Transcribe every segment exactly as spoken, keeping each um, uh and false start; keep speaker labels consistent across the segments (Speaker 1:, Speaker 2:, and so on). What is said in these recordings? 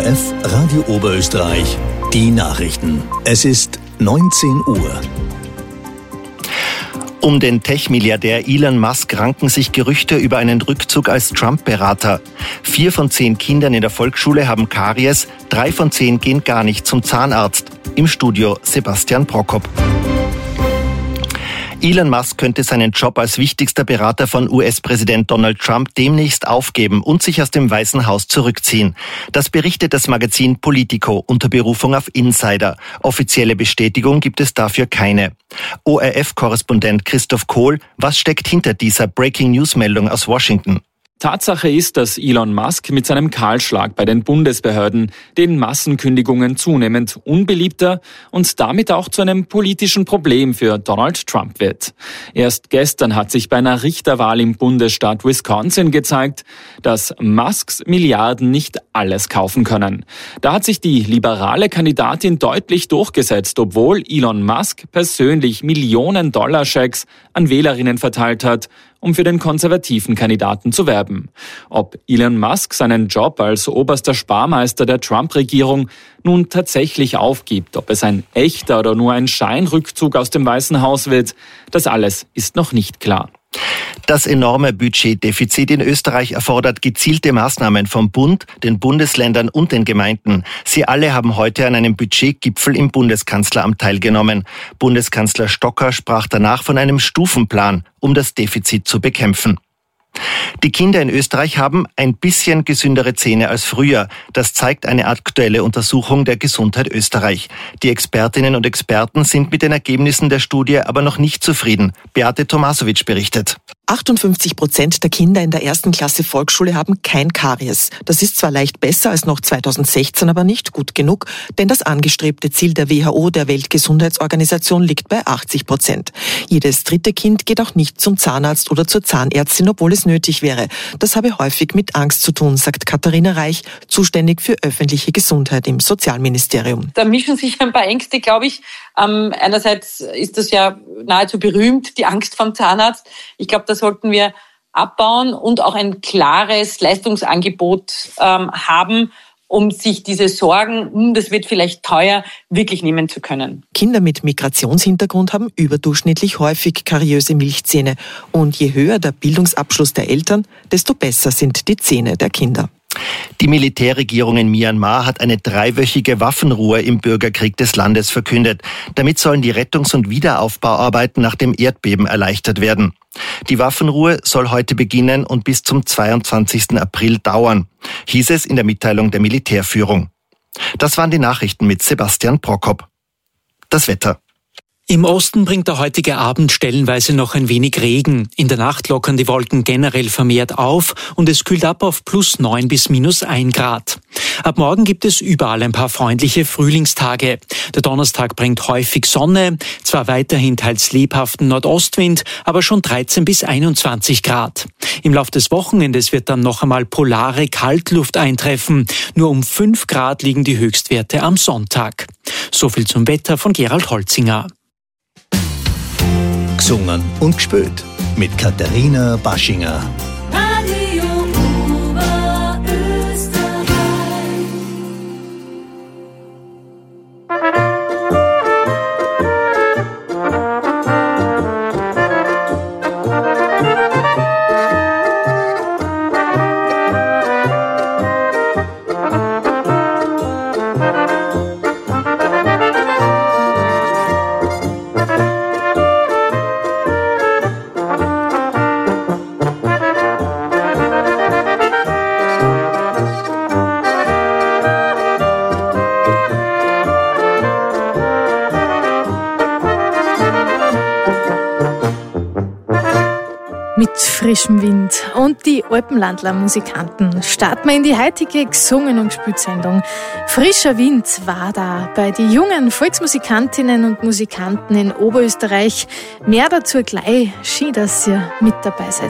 Speaker 1: ORF Radio Oberösterreich, die Nachrichten. Es ist neunzehn Uhr.
Speaker 2: Um den Tech-Milliardär Elon Musk ranken sich Gerüchte über einen Rückzug als Trump-Berater. Vier von zehn Kindern in der Volksschule haben Karies, drei von zehn gehen gar nicht zum Zahnarzt. Im Studio Sebastian Prokop. Elon Musk könnte seinen Job als wichtigster Berater von U S-Präsident Donald Trump demnächst aufgeben und sich aus dem Weißen Haus zurückziehen. Das berichtet das Magazin Politico unter Berufung auf Insider. Offizielle Bestätigung gibt es dafür keine. O R F-Korrespondent Christoph Kohl, was steckt hinter dieser Breaking-News-Meldung aus Washington?
Speaker 3: Tatsache ist, dass Elon Musk mit seinem Kahlschlag bei den Bundesbehörden den Massenkündigungen zunehmend unbeliebter und damit auch zu einem politischen Problem für Donald Trump wird. Erst gestern hat sich bei einer Richterwahl im Bundesstaat Wisconsin gezeigt, dass Musks Milliarden nicht alles kaufen können. Da hat sich die liberale Kandidatin deutlich durchgesetzt, obwohl Elon Musk persönlich Millionen-Dollar-Schecks an Wählerinnen verteilt hat, um für den konservativen Kandidaten zu werben. Ob Elon Musk seinen Job als oberster Sparmeister der Trump-Regierung nun tatsächlich aufgibt, ob es ein echter oder nur ein Scheinrückzug aus dem Weißen Haus wird, das alles ist noch nicht klar.
Speaker 2: Das enorme Budgetdefizit in Österreich erfordert gezielte Maßnahmen vom Bund, den Bundesländern und den Gemeinden. Sie alle haben heute an einem Budgetgipfel im Bundeskanzleramt teilgenommen. Bundeskanzler Stocker sprach danach von einem Stufenplan, um das Defizit zu bekämpfen. Die Kinder in Österreich haben ein bisschen gesündere Zähne als früher. Das zeigt eine aktuelle Untersuchung der Gesundheit Österreich. Die Expertinnen und Experten sind mit den Ergebnissen der Studie aber noch nicht zufrieden. Beate Tomasowitsch berichtet.
Speaker 4: achtundfünfzig Prozent der Kinder in der ersten Klasse Volksschule haben kein Karies. Das ist zwar leicht besser als noch zweitausendsechzehn, aber nicht gut genug, denn das angestrebte Ziel der W H O, der Weltgesundheitsorganisation, liegt bei achtzig Prozent. Jedes dritte Kind geht auch nicht zum Zahnarzt oder zur Zahnärztin, obwohl es nötig wäre. Das habe häufig mit Angst zu tun, sagt Katharina Reich, zuständig für öffentliche Gesundheit im Sozialministerium.
Speaker 5: Da mischen sich ein paar Ängste, glaube ich. Ähm, einerseits ist das ja nahezu berühmt, die Angst vom Zahnarzt. Ich glaube, das sollten wir abbauen und auch ein klares Leistungsangebot ähm, haben, um sich diese Sorgen, hm, das wird vielleicht teuer, wirklich nehmen zu können.
Speaker 4: Kinder mit Migrationshintergrund haben überdurchschnittlich häufig kariöse Milchzähne. Und je höher der Bildungsabschluss der Eltern, desto besser sind die Zähne der Kinder.
Speaker 2: Die Militärregierung in Myanmar hat eine dreiwöchige Waffenruhe im Bürgerkrieg des Landes verkündet. Damit sollen die Rettungs- und Wiederaufbauarbeiten nach dem Erdbeben erleichtert werden. Die Waffenruhe soll heute beginnen und bis zum zweiundzwanzigsten April dauern, hieß es in der Mitteilung der Militärführung. Das waren die Nachrichten mit Sebastian Prokop. Das Wetter.
Speaker 6: Im Osten bringt der heutige Abend stellenweise noch ein wenig Regen. In der Nacht lockern die Wolken generell vermehrt auf und es kühlt ab auf plus neun bis minus ein Grad. Ab morgen gibt es überall ein paar freundliche Frühlingstage. Der Donnerstag bringt häufig Sonne, zwar weiterhin teils lebhaften Nordostwind, aber schon dreizehn bis einundzwanzig Grad. Im Lauf des Wochenendes wird dann noch einmal polare Kaltluft eintreffen. Nur um fünf Grad liegen die Höchstwerte am Sonntag. So viel zum Wetter von Gerald Holzinger.
Speaker 1: Gesungen und gespielt mit Katharina Baschinger.
Speaker 7: Radio Oberösterreich.
Speaker 8: Mit frischem Wind und die Alpenlandler-Musikanten starten wir in die heutige Gesungen- und Gespielt-Sendung. Frischer Wind war da bei den jungen Volksmusikantinnen und Musikanten in Oberösterreich. Mehr dazu gleich. Schön, dass ihr mit dabei seid.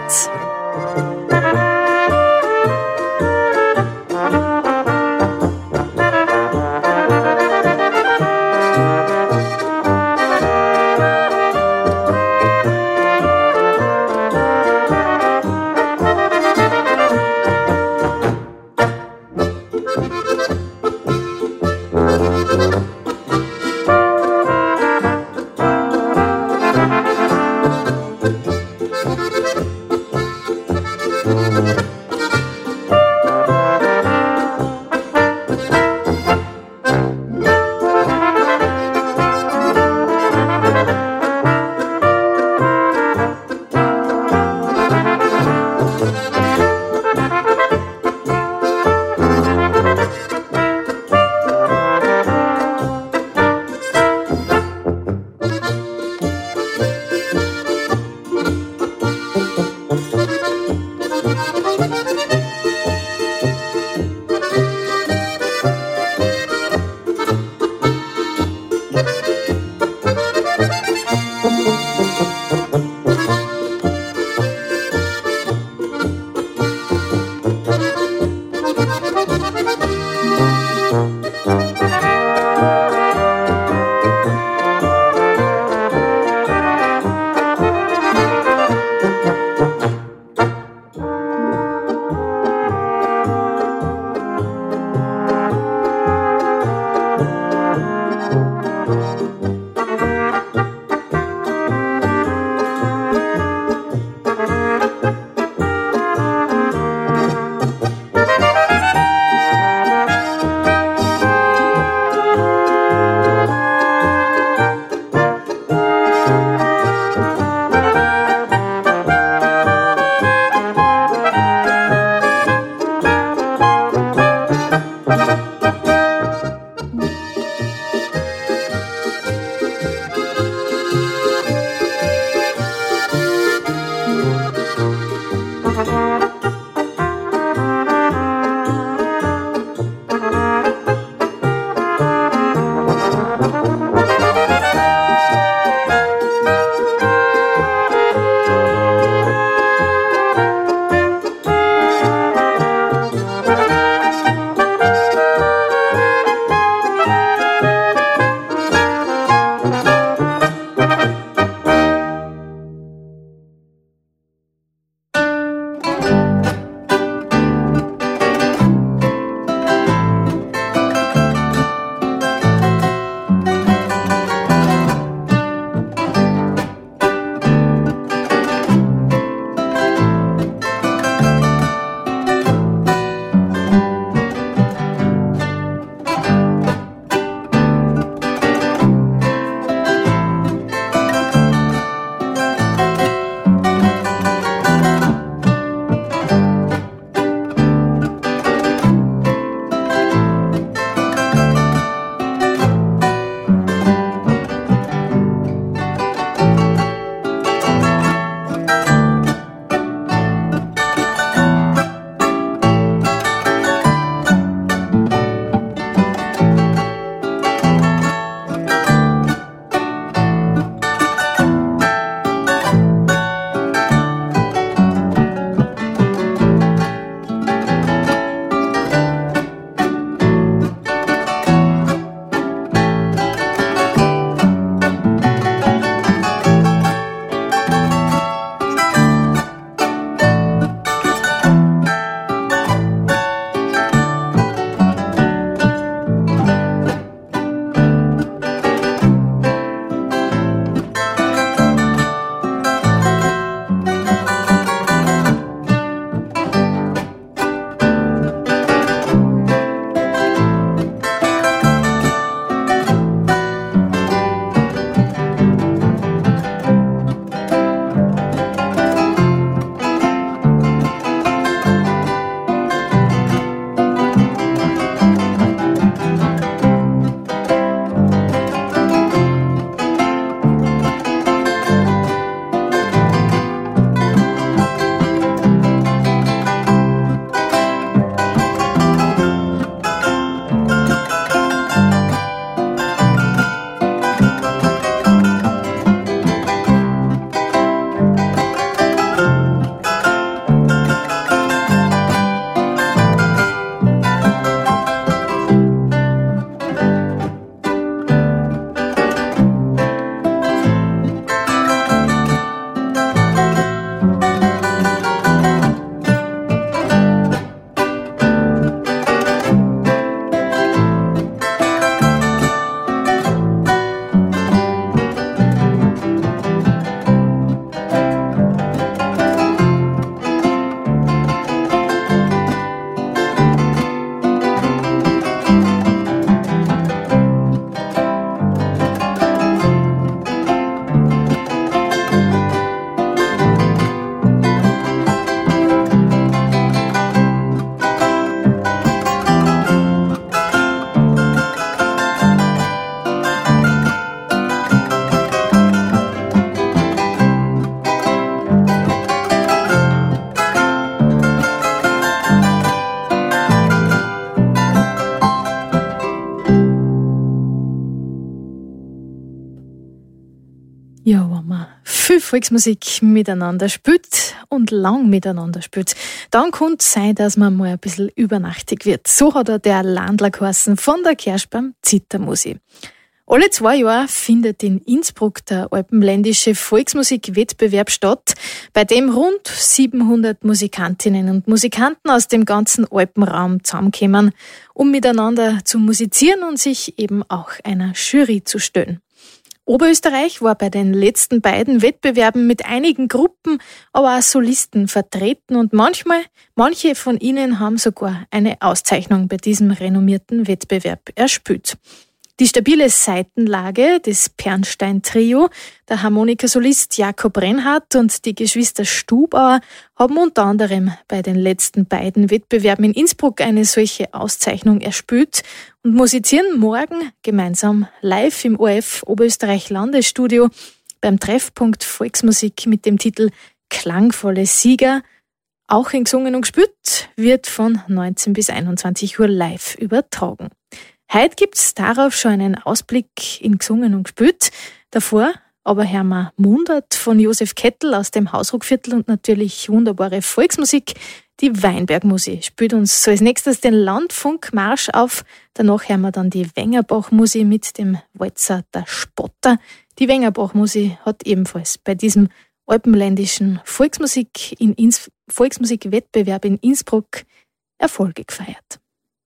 Speaker 8: Ja, wenn man viel Volksmusik miteinander spielt und lang miteinander spielt, dann kann es sein, dass man mal ein bisschen übernachtig wird. So hat er der Landler geheißen von der Kersch beim Zittermusi. Alle zwei Jahre findet in Innsbruck der alpenländische Volksmusikwettbewerb statt, bei dem rund siebenhundert Musikantinnen und Musikanten aus dem ganzen Alpenraum zusammenkommen, um miteinander zu musizieren und sich eben auch einer Jury zu stellen. Oberösterreich war bei den letzten beiden Wettbewerben mit einigen Gruppen, aber auch Solisten vertreten und manchmal, manche von ihnen haben sogar eine Auszeichnung bei diesem renommierten Wettbewerb erspielt. Die stabile Saitenlage des Pernstein-Trio, der Harmonikasolist Jakob Rennhardt und die Geschwister Stubauer haben unter anderem bei den letzten beiden Wettbewerben in Innsbruck eine solche Auszeichnung erspielt und musizieren morgen gemeinsam live im O R F Oberösterreich Landesstudio beim Treffpunkt Volksmusik mit dem Titel Klangvolle Sieger. Auch in Gesungen und Gespielt wird von neunzehn bis einundzwanzig Uhr live übertragen. Heute gibt's darauf schon einen Ausblick in Gesungen und Gespielt. Davor aber hören wir Mundart von Josef Kettel aus dem Hausruckviertel und natürlich wunderbare Volksmusik. Die Weinbergmusi spielt uns so als nächstes den Landfunkmarsch auf. Danach hören wir dann die Wengerbach-Musi mit dem Walzer Der Spotter. Die Wengerbach-Musi hat ebenfalls bei diesem alpenländischen Volksmusik in Inns- Volksmusikwettbewerb in Innsbruck Erfolge gefeiert.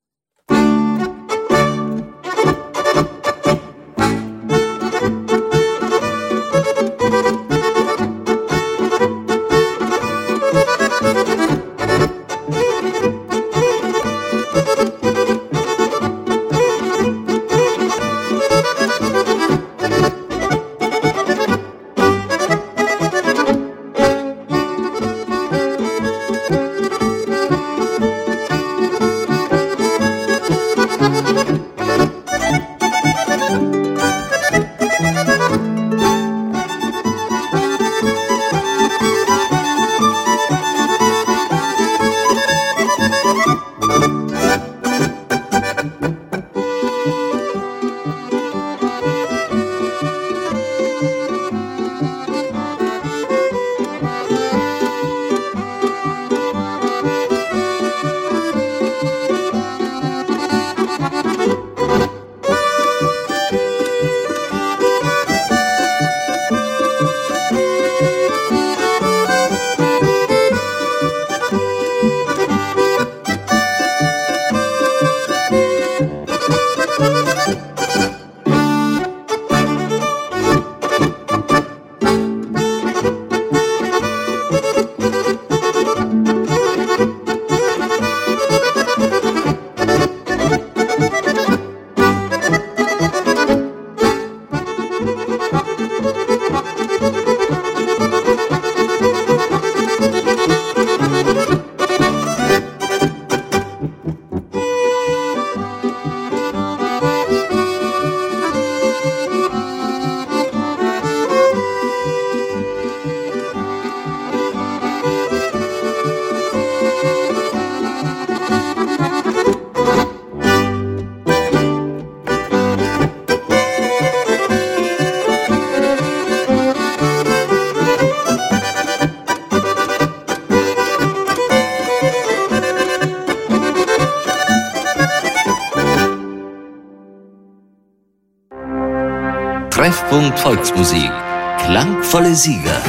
Speaker 7: Treffpunkt Volksmusik. Klangvolle Sieger.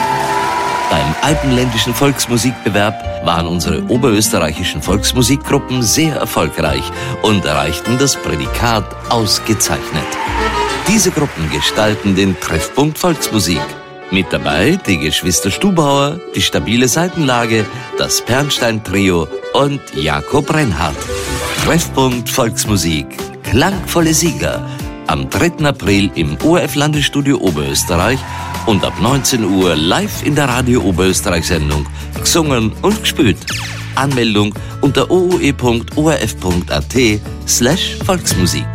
Speaker 7: Beim alpenländischen Volksmusikbewerb waren unsere oberösterreichischen Volksmusikgruppen sehr erfolgreich und erreichten das Prädikat ausgezeichnet. Diese Gruppen gestalten den Treffpunkt Volksmusik. Mit dabei die Geschwister Stubauer, die stabile Saitenlage, das Pernstein-Trio und Jakob Rennhardt. Treffpunkt Volksmusik. Klangvolle Sieger. Am dritten April im O R F Landesstudio Oberösterreich und ab neunzehn Uhr live in der Radio Oberösterreich-Sendung Gesungen und Gespielt. Anmeldung unter ooe.orf.at slash Volksmusik.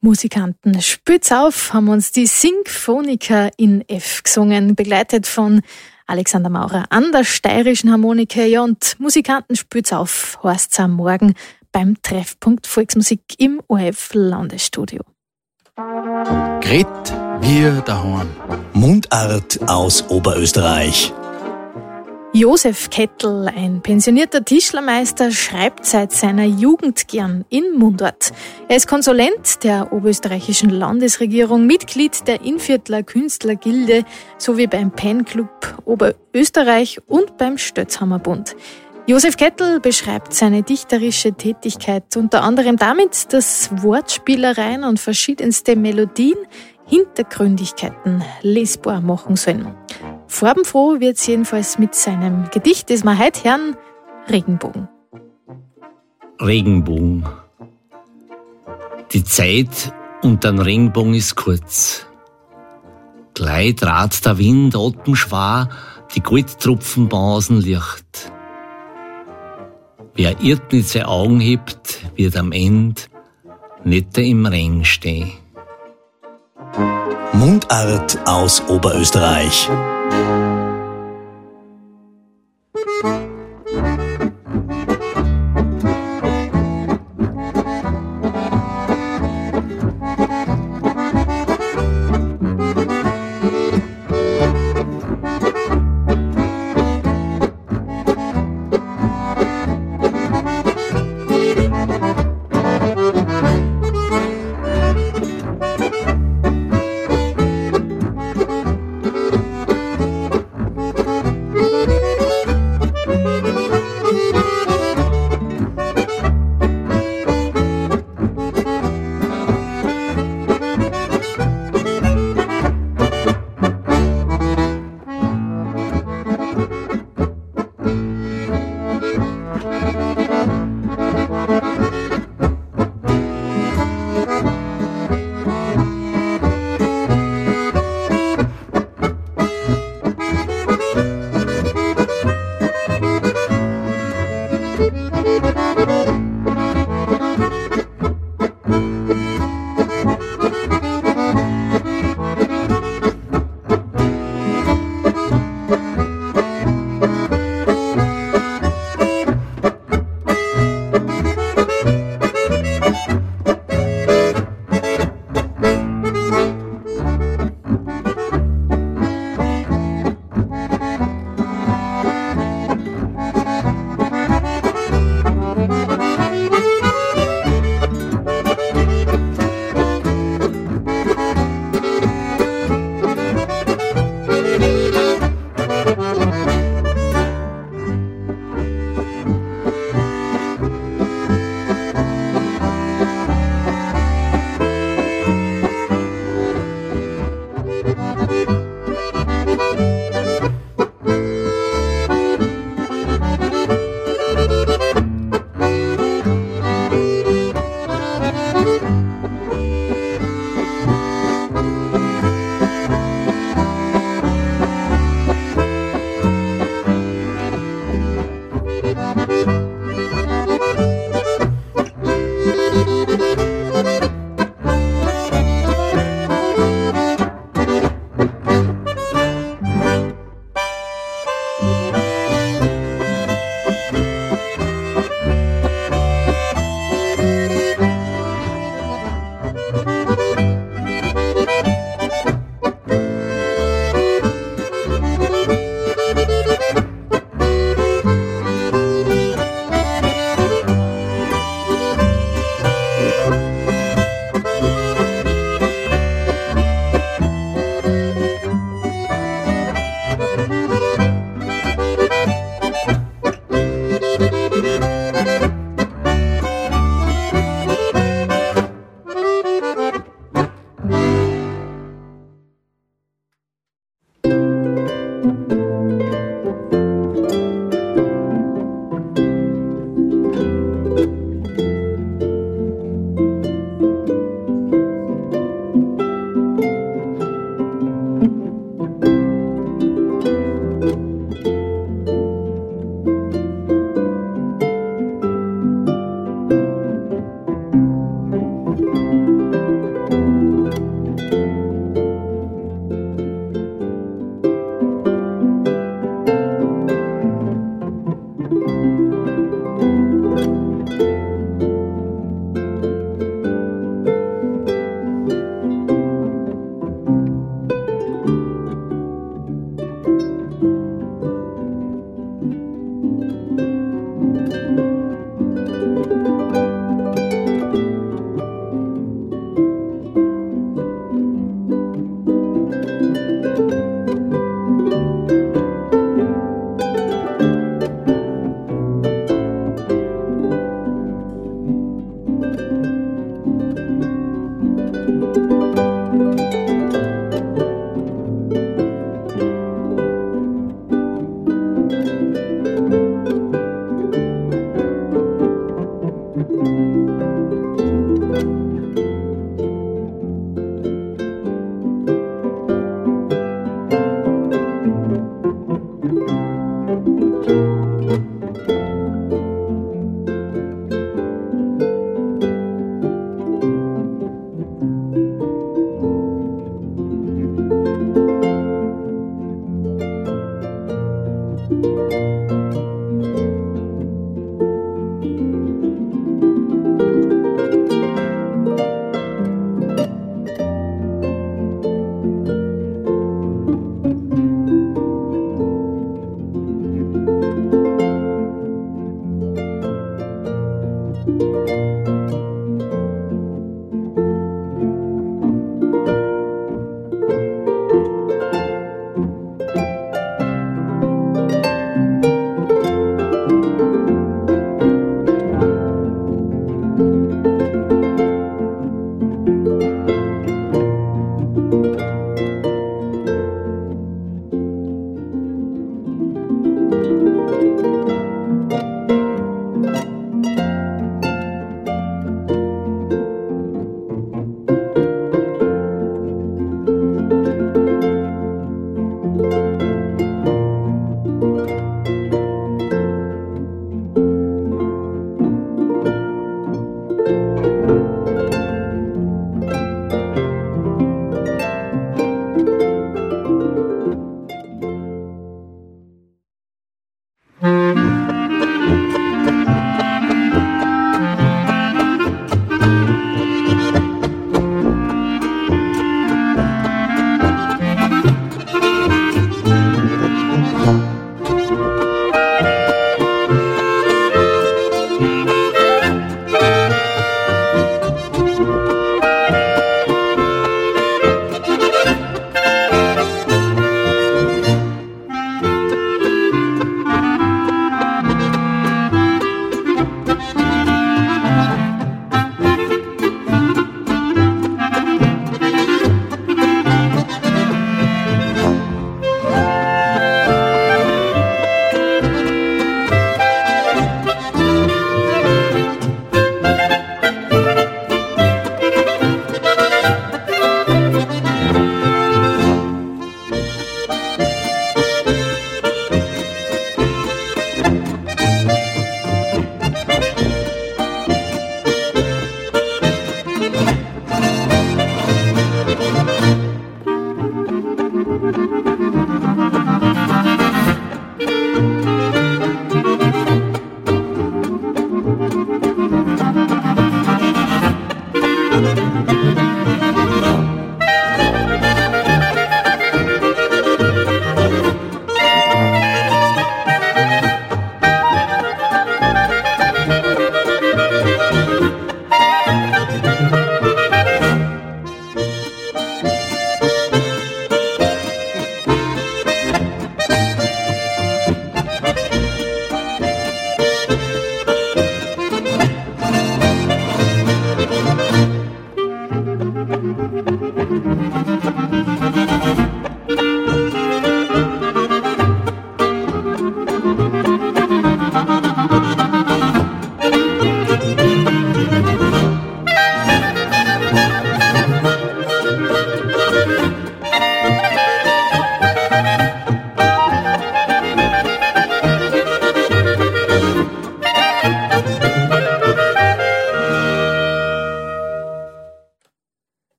Speaker 8: Musikanten, spürt's auf, haben uns die Sinfoniker in F gesungen, begleitet von Alexander Maurer an der steirischen Harmonika. Ja, und Musikanten, spürt's auf, heißt's am Morgen beim Treffpunkt Volksmusik im O R F-Landesstudio.
Speaker 9: Gret wir daheim.
Speaker 1: Mundart aus Oberösterreich.
Speaker 8: Josef Kettel, ein pensionierter Tischlermeister, schreibt seit seiner Jugend gern in Mundart. Er ist Konsulent der oberösterreichischen Landesregierung, Mitglied der Innviertler Künstlergilde sowie beim Pen-Club Oberösterreich und beim Stötzhammerbund. Josef Kettel beschreibt seine dichterische Tätigkeit unter anderem damit, dass Wortspielereien und verschiedenste Melodien Hintergründigkeiten lesbar machen sollen. Farbenfroh wird's jedenfalls mit seinem Gedicht, das wir heute hören, Regenbogen.
Speaker 10: Regenbogen. Die Zeit unter dem Regenbogen ist kurz. Gleich trat der Wind atemschwer, die Goldtropfen bausen Licht. Wer irrt nicht seine Augen hebt, wird am Ende nicht im Regen stehen.
Speaker 1: Mundart aus Oberösterreich.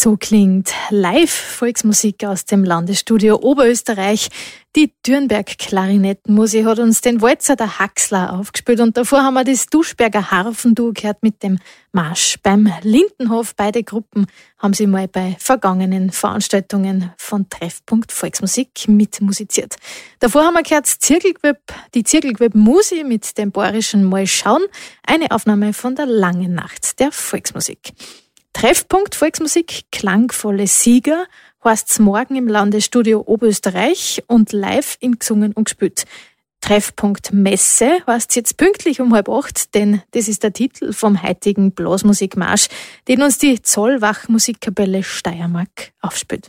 Speaker 8: So klingt Live-Volksmusik aus dem Landesstudio Oberösterreich. Die Dürnberg-Klarinettenmusik hat uns den Walzer der Haxler aufgespielt und davor haben wir das Duschberger Harfenduo gehört mit dem Marsch. Beim Lindenhof, beide Gruppen haben sie mal bei vergangenen Veranstaltungen von Treffpunkt Volksmusik mitmusiziert. Davor haben wir gehört Zirkelgewölb, die Zirkelgewölb-Musi mit dem bayerischen Mal schauen, eine Aufnahme von der langen Nacht der Volksmusik. Treffpunkt Volksmusik, klangvolle Sieger, heißt's morgen im Landesstudio Oberösterreich und live in gesungen und gespielt. Treffpunkt Messe heißt's jetzt pünktlich um halb acht, denn das ist der Titel vom heutigen Blasmusikmarsch, den uns die Zollwach Musikkapelle Steiermark aufspielt.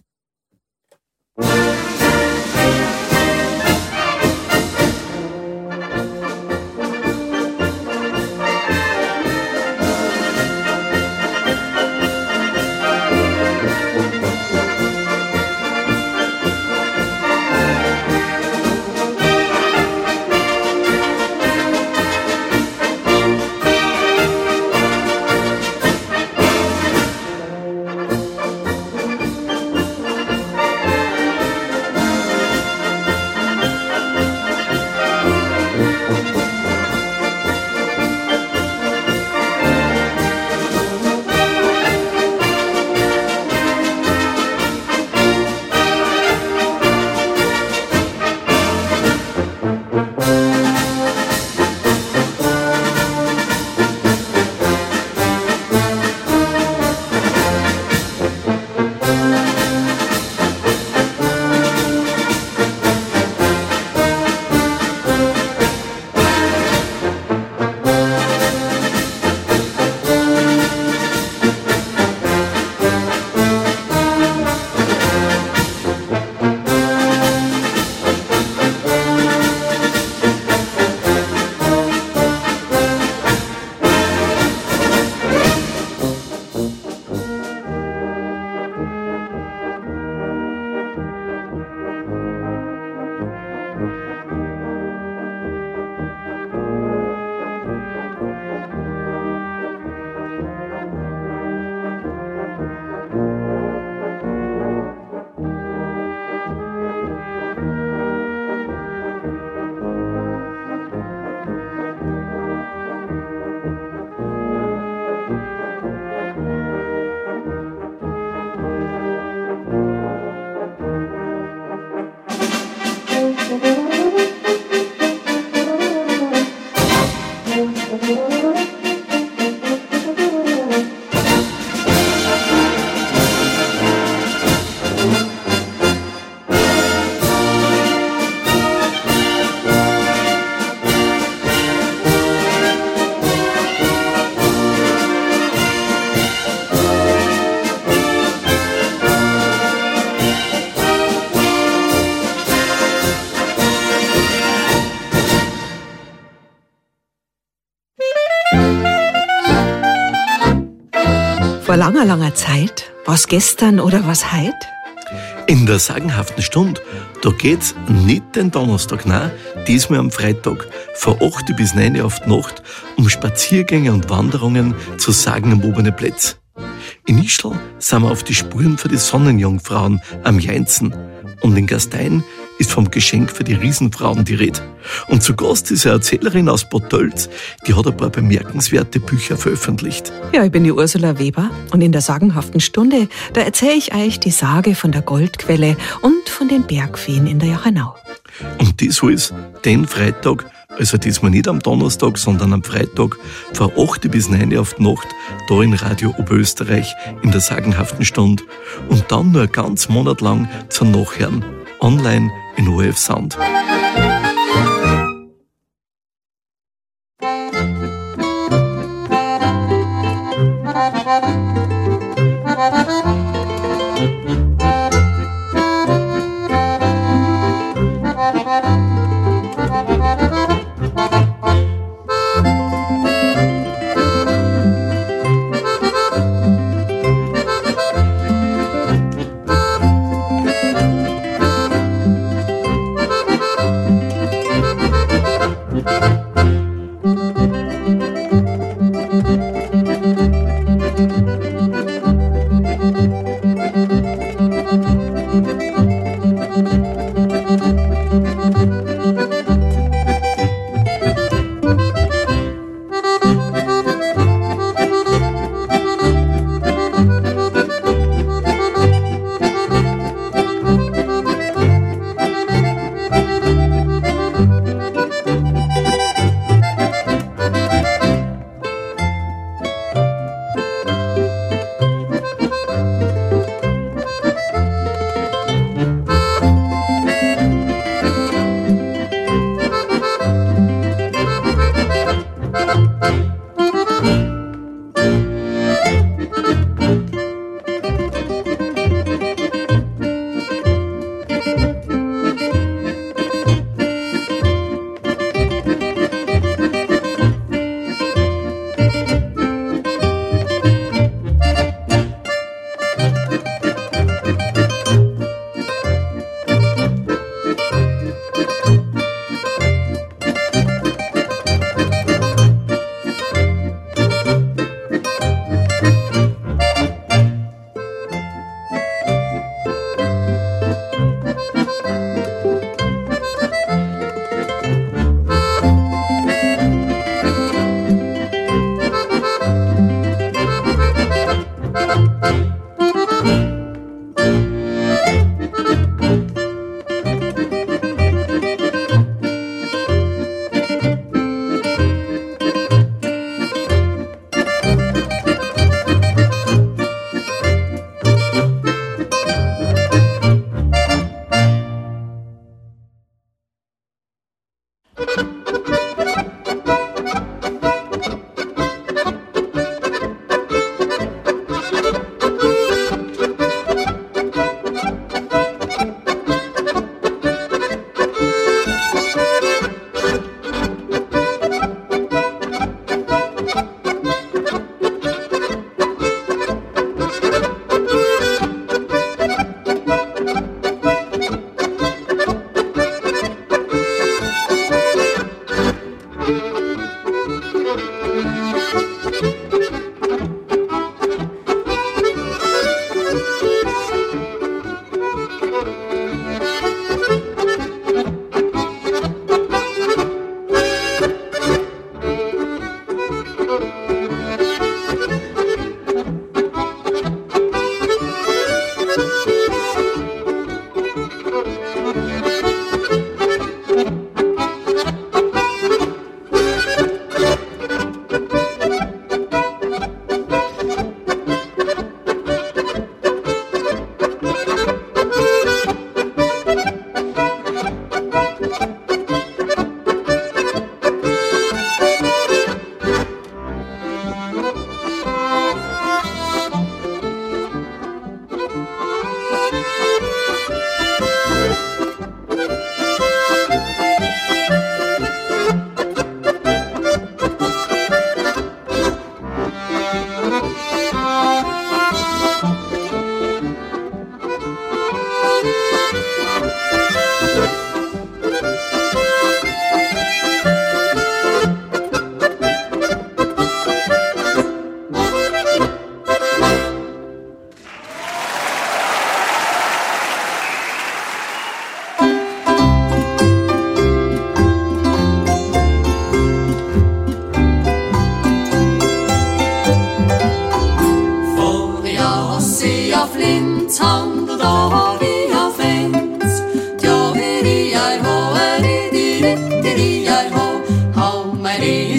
Speaker 11: Vor langer, langer Zeit, was gestern oder was heut?
Speaker 12: In der sagenhaften Stunde, da geht's nicht den Donnerstag, nein, diesmal am Freitag, von acht bis neun auf die Nacht, um Spaziergänge und Wanderungen zu sagenumwobene Plätze. In Ischl sind wir auf die Spuren für die Sonnenjungfrauen am Jeinzen und in Gastein ist vom Geschenk für die Riesenfrauen die Rede. Und zu Gast ist eine Erzählerin aus Bad Tölz, die hat ein paar bemerkenswerte Bücher veröffentlicht.
Speaker 11: Ja, ich bin die Ursula Weber und in der sagenhaften Stunde, da erzähle ich euch die Sage von der Goldquelle und von den Bergfeen in der Jachenau.
Speaker 12: Und das alles den Freitag, also diesmal nicht am Donnerstag, sondern am Freitag, von acht bis neun auf die Nacht, da in Radio Oberösterreich in der sagenhaften Stunde und dann nur einen ganzen Monat lang zum Nachhören, online in O R F Sound.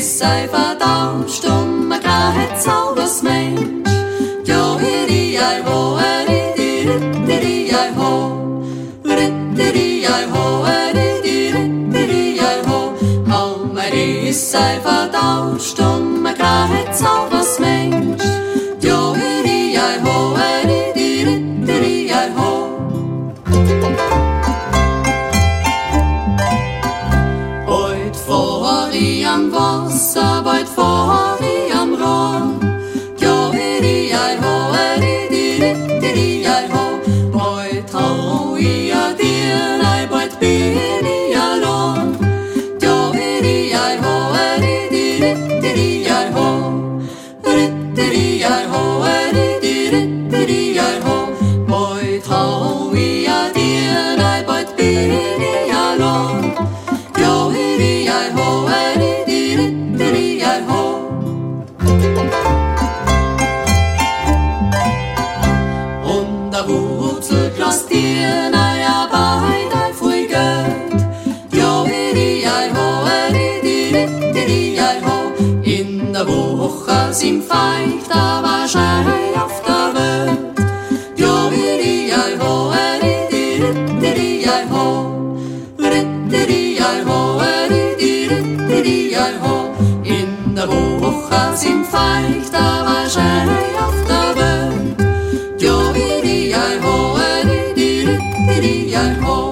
Speaker 13: ist ein verdammt stummer, kein Zaubersmensch. Jo, hiri, ei, ho, hiri, hiri, ei, ho, hiri, ei, ho, hiri, ei, ho. Oh, er ist ein verdammt stummer, kein Zaubersmensch. Jo, hiri, ei, ho, hiri, ei, ho. Heut vor ich am Wasser, heut vor ich am Rohr. Jo, hiri, ei, ho, hiri, ei, ho. Heut hau ich a dir, ei, heut bin ich allein. Jo, hiri, ei, ho, hiri, ei, ho. Hiri, ei, ho, hiri, ei, ho. Heut hau ich a dir, ei, heut bin ich allein. Jo, hiri, ei, ho, hiri, ei, ho. Und der Wurzel klaust dir, ei, Arbeit, ei, viel Geld. Jo, hiri, ei, ho, hiri, ei, ho. In der Woche sind feucht, aber Schei auf der Welt. Jo, hiri, ei, ho, hiri, ei, ho. Hiri, ei, ho, hiri, ei, ho. In der Woche sind feucht, aber Schei auf der Welt. Jo, hiri, ei, ho, hiri, ei, ho.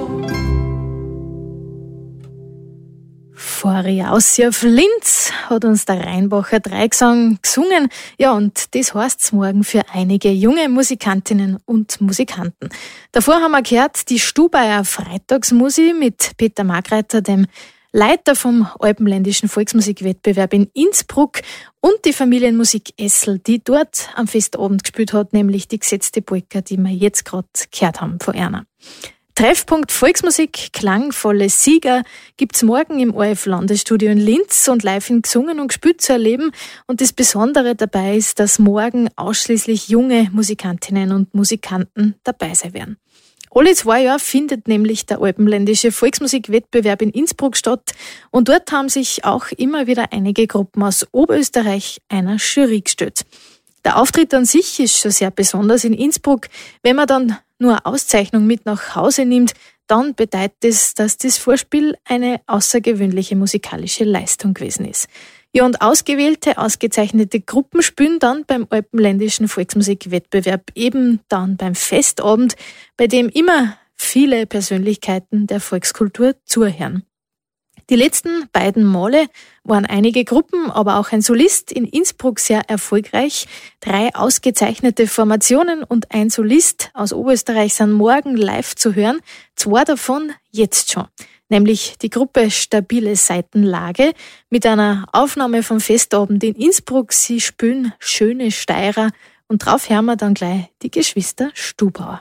Speaker 8: Vorher aus auf Linz hat uns der Rheinbacher Dreigesang gesungen. Ja, und das heißt's morgen für einige junge Musikantinnen und Musikanten. Davor haben wir gehört die Stubaier Freitagsmusi mit Peter Margreiter, dem Leiter vom Alpenländischen Volksmusikwettbewerb in Innsbruck, und die Familienmusik Essel, die dort am Festabend gespielt hat, nämlich die gesetzte Polka, die wir jetzt gerade gehört haben von Erna. Treffpunkt Volksmusik, klangvolle Sieger gibt's morgen im O R F-Landesstudio in Linz und live in gesungen und gespielt zu erleben. Und das Besondere dabei ist, dass morgen ausschließlich junge Musikantinnen und Musikanten dabei sein werden. Alle zwei Jahre findet nämlich der Alpenländische Volksmusikwettbewerb in Innsbruck statt, und dort haben sich auch immer wieder einige Gruppen aus Oberösterreich einer Jury gestellt. Der Auftritt an sich ist schon sehr besonders in Innsbruck. Wenn man dann nur eine Auszeichnung mit nach Hause nimmt, dann bedeutet es, dass das Vorspiel eine außergewöhnliche musikalische Leistung gewesen ist. Ja, und ausgewählte, ausgezeichnete Gruppen spielen dann beim Alpenländischen Volksmusikwettbewerb, eben dann beim Festabend, bei dem immer viele Persönlichkeiten der Volkskultur zuhören. Die letzten beiden Male waren einige Gruppen, aber auch ein Solist in Innsbruck sehr erfolgreich. Drei ausgezeichnete Formationen und ein Solist aus Oberösterreich sind morgen live zu hören. Zwei davon jetzt schon. Nämlich die Gruppe Stabile Seitenlage mit einer Aufnahme vom Festabend in Innsbruck. Sie spielen Schöne Steirer, und drauf hören wir dann gleich die Geschwister Stubauer.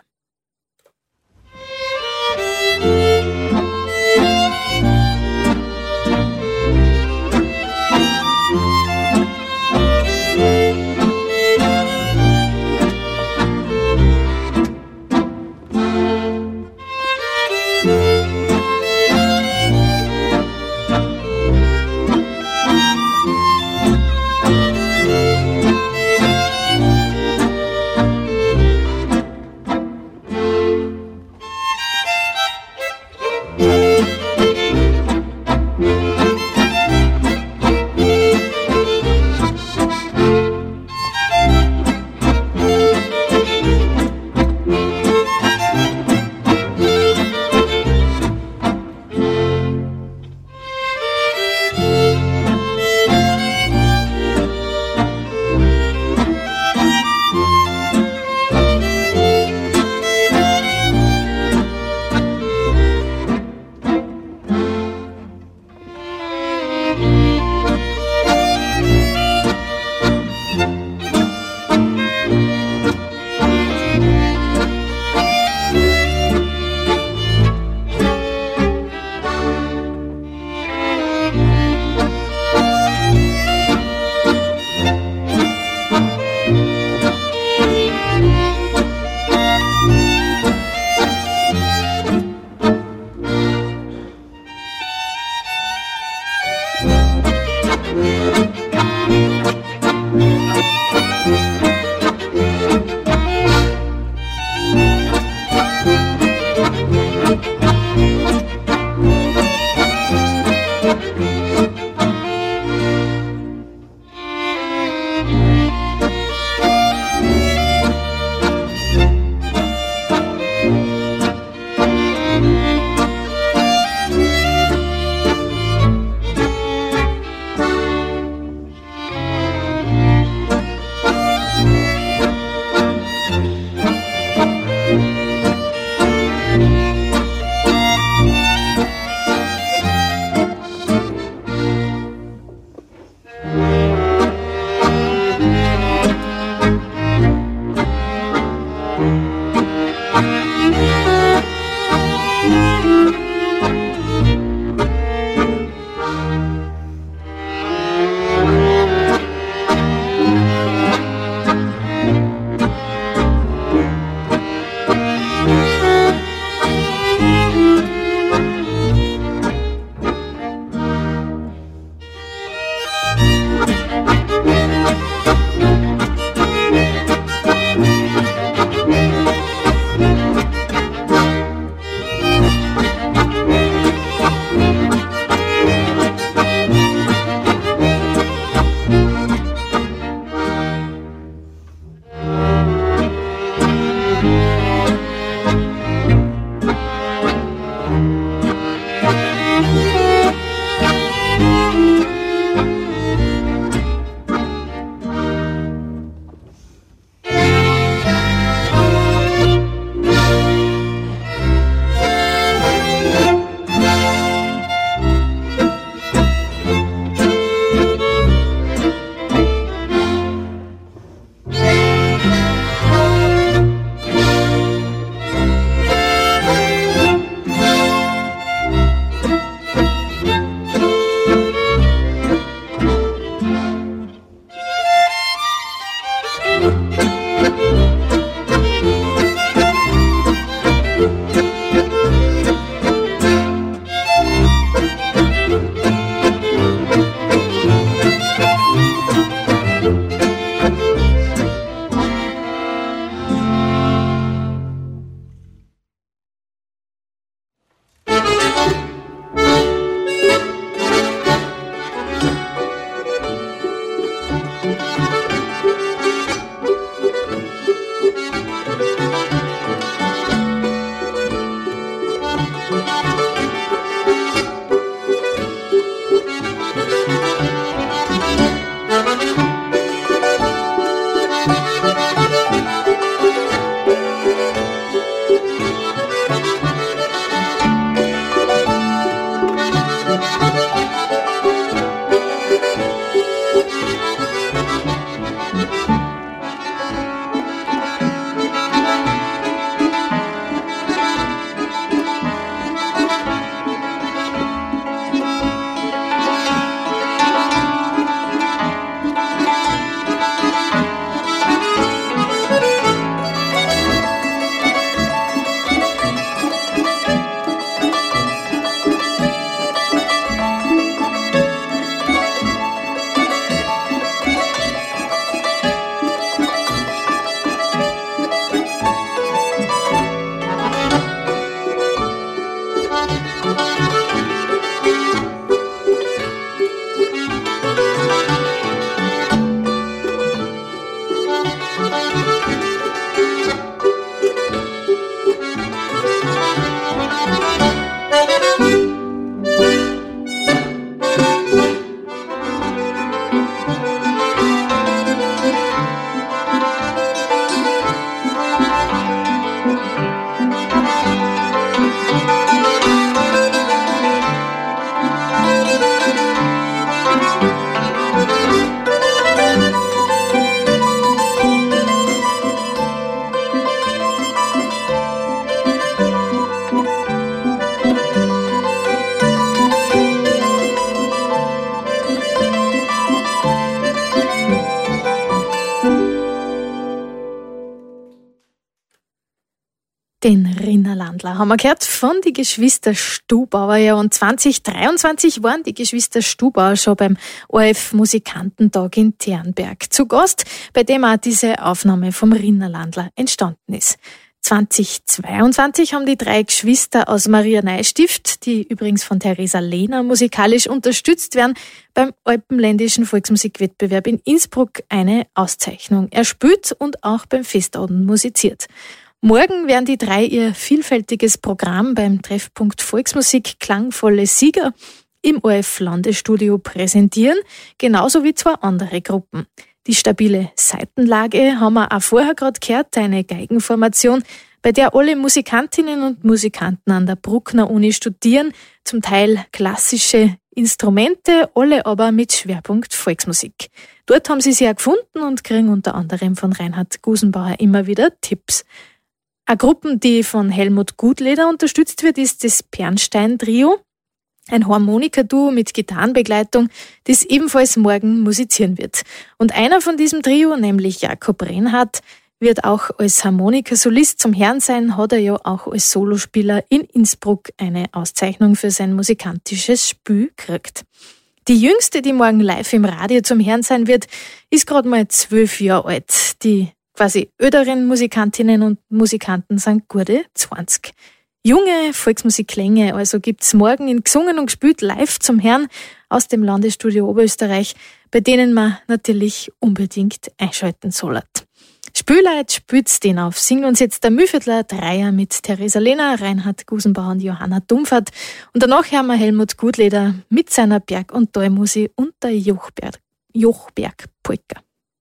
Speaker 8: Den Rinnerlandler haben wir gehört von die Geschwister Stubauer. Ja, und zwanzig dreiundzwanzig waren die Geschwister Stubauer schon beim O R F Musikantentag in Ternberg zu Gast, bei dem auch diese Aufnahme vom Rinnerlandler entstanden ist. zwanzig zweiundzwanzig haben die drei Geschwister aus Maria Neustift, die übrigens von Theresa Lehner musikalisch unterstützt werden, beim Alpenländischen Volksmusikwettbewerb in Innsbruck eine Auszeichnung erspielt und auch beim Festabend musiziert. Morgen werden die drei ihr vielfältiges Programm beim Treffpunkt Volksmusik Klangvolle Sieger im O R F-Landesstudio präsentieren, genauso wie zwei andere Gruppen. Die stabile Seitenlage haben wir auch vorher gerade gehört, eine Geigenformation, bei der alle Musikantinnen und Musikanten an der Bruckner Uni studieren, zum Teil klassische Instrumente, alle aber mit Schwerpunkt Volksmusik. Dort haben sie sich auch gefunden und kriegen unter anderem von Reinhard Gusenbauer immer wieder Tipps. Eine Gruppe, die von Helmut Gutleder unterstützt wird, ist das Pernstein-Trio, ein Harmonikaduo mit Gitarrenbegleitung, das ebenfalls morgen musizieren wird. Und einer von diesem Trio, nämlich Jakob Reinhardt, wird auch als Harmonikasolist zum Herrn sein, hat er ja auch als Solospieler in Innsbruck eine Auszeichnung für sein musikantisches Spiel gekriegt. Die jüngste, die morgen live im Radio zum Herrn sein wird, ist gerade mal zwölf Jahre alt. Die quasi älteren Musikantinnen und Musikanten sind gute zwanzig. Junge Volksmusikklänge also gibt's morgen in Gesungen und Gespielt live zum Herrn aus dem Landesstudio Oberösterreich, bei denen man natürlich unbedingt einschalten soll. Spüleit spült's den auf. Singen uns jetzt der Mühlviertler Dreier mit Theresa Lehner, Reinhard Gusenbauer und Johanna Dumpfert. Und danach hören wir Helmut Gutleder mit seiner Berg- und Talmusik und der Jochberg, Jochberg-Polka.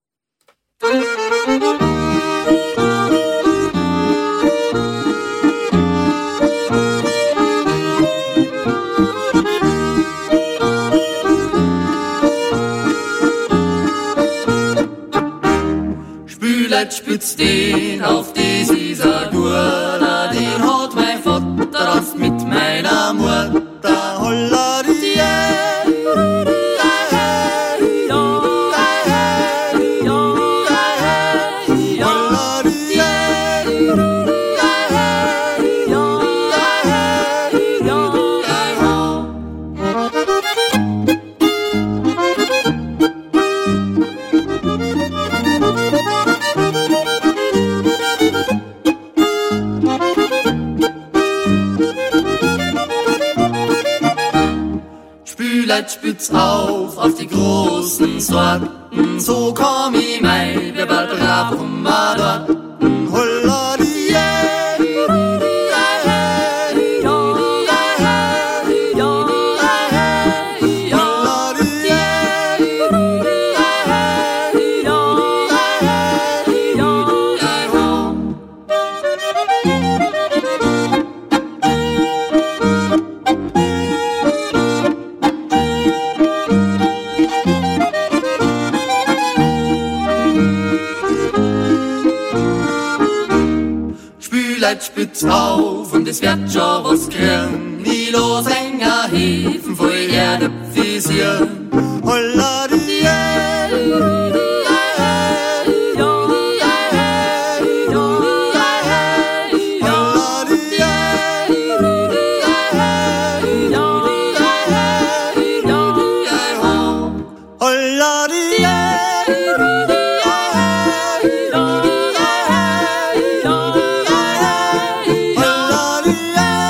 Speaker 13: Spüleit spützt den auf die Isar, den hat mein Vater aus mit meiner Mutter. Holla die spütz auf, auf die großen Sorten, so komm ich mei, wir bald brav um ma dorten. Holla die spütz auf und es wird schon was kriegen. Ich los enger Hefen voll Erde fisieren. Holla die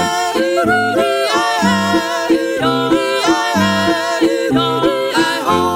Speaker 13: I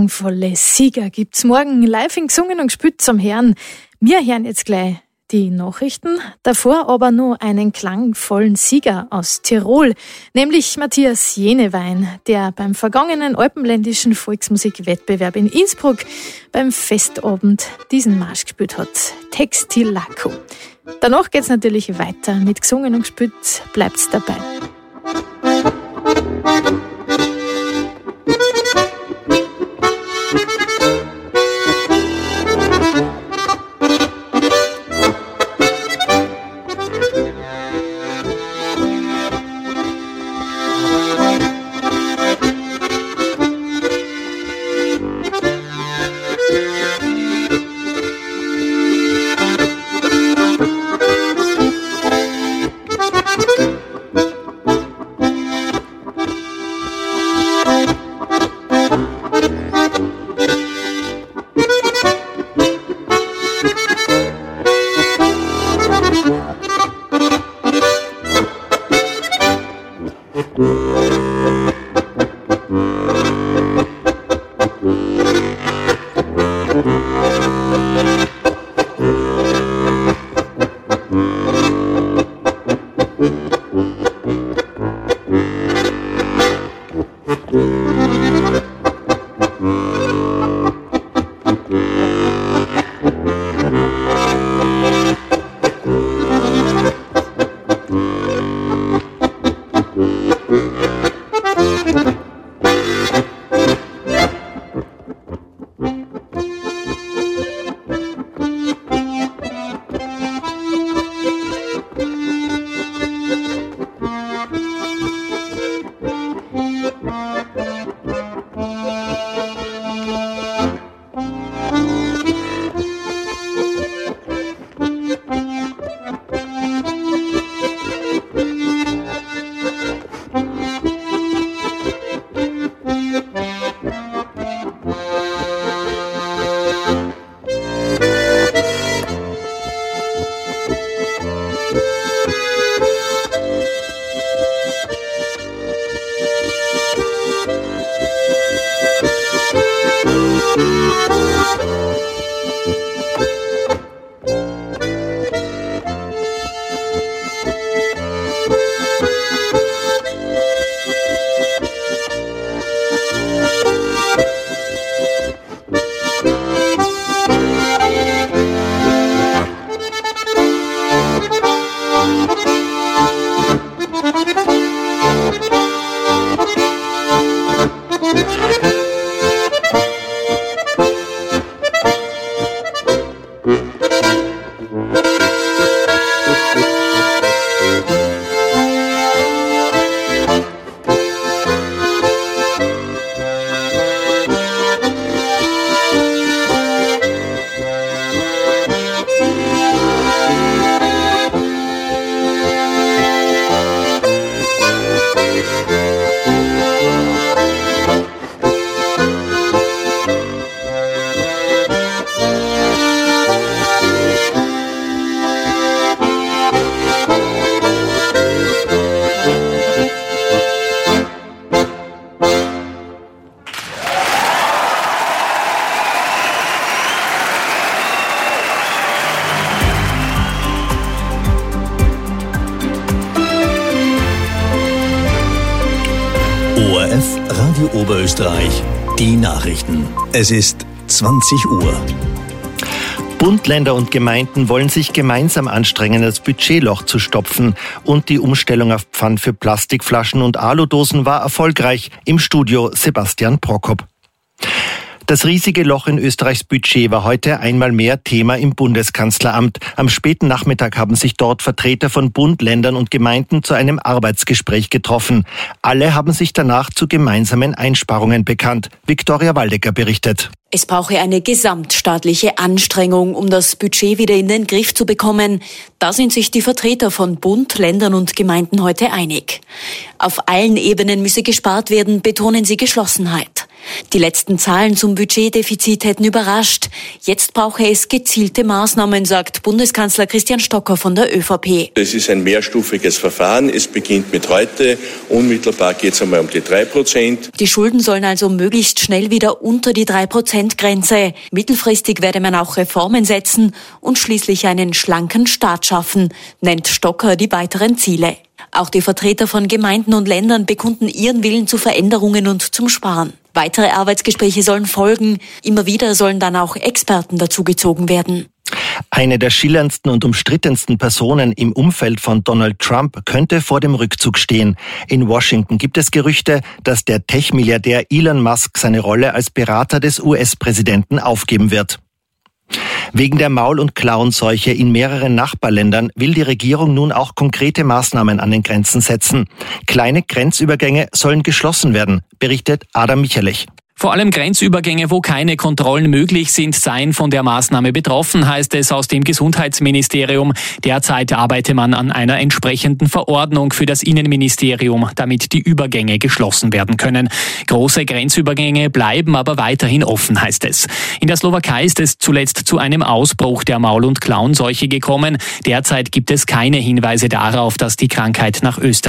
Speaker 8: klangvolle Sieger gibt's morgen live in Gesungen und gespielt zum Hören. Wir hören jetzt gleich die Nachrichten, davor aber nur einen klangvollen Sieger aus Tirol, nämlich Matthias Jenewein, der beim vergangenen alpenländischen Volksmusikwettbewerb in Innsbruck beim Festabend diesen Marsch gespielt hat, Textilaco. Danach geht's natürlich weiter mit Gesungen und gespielt, bleibt's dabei.
Speaker 1: O R F Radio Oberösterreich, die Nachrichten. Es ist zwanzig Uhr.
Speaker 2: Bund, Länder und Gemeinden wollen sich gemeinsam anstrengen, das Budgetloch zu stopfen. Und die Umstellung auf Pfand für Plastikflaschen und Aludosen war erfolgreich. Im Studio Sebastian Prokop. Das riesige Loch in Österreichs Budget war heute einmal mehr Thema im Bundeskanzleramt. Am späten Nachmittag haben sich dort Vertreter von Bund, Ländern und Gemeinden zu einem Arbeitsgespräch getroffen. Alle haben sich danach zu gemeinsamen Einsparungen bekannt. Viktoria Waldecker berichtet.
Speaker 14: Es brauche eine gesamtstaatliche Anstrengung, um das Budget wieder in den Griff zu bekommen. Da sind sich die Vertreter von Bund, Ländern und Gemeinden heute einig. Auf allen Ebenen müsse gespart werden, betonen sie Geschlossenheit. Die letzten Zahlen zum Budgetdefizit hätten überrascht. Jetzt brauche es gezielte Maßnahmen, sagt Bundeskanzler Christian Stocker von der ÖVP.
Speaker 15: Es ist ein mehrstufiges Verfahren. Es beginnt mit heute. Unmittelbar geht es einmal um die drei Prozent.
Speaker 14: Die Schulden sollen also möglichst schnell wieder unter die drei Prozent Grenze. Mittelfristig werde man auch Reformen setzen und schließlich einen schlanken Staat schaffen, nennt Stocker die weiteren Ziele. Auch die Vertreter von Gemeinden und Ländern bekunden ihren Willen zu Veränderungen und zum Sparen. Weitere Arbeitsgespräche sollen folgen. Immer wieder sollen dann auch Experten dazugezogen werden.
Speaker 2: Eine der schillerndsten und umstrittensten Personen im Umfeld von Donald Trump könnte vor dem Rückzug stehen. In Washington gibt es Gerüchte, dass der Tech-Milliardär Elon Musk seine Rolle als Berater des U S-Präsidenten aufgeben wird. Wegen der Maul- und Klauenseuche in mehreren Nachbarländern will die Regierung nun auch konkrete Maßnahmen an den Grenzen setzen. Kleine Grenzübergänge sollen geschlossen werden, berichtet Adam Michalich.
Speaker 16: Vor allem Grenzübergänge, wo keine Kontrollen möglich sind, seien von der Maßnahme betroffen, heißt es aus dem Gesundheitsministerium. Derzeit arbeite man an einer entsprechenden Verordnung für das Innenministerium, damit die Übergänge geschlossen werden können. Große Grenzübergänge bleiben aber weiterhin offen, heißt es. In der Slowakei ist es zuletzt zu einem Ausbruch der Maul- und Klauenseuche gekommen. Derzeit gibt es keine Hinweise darauf, dass die Krankheit nach Österreich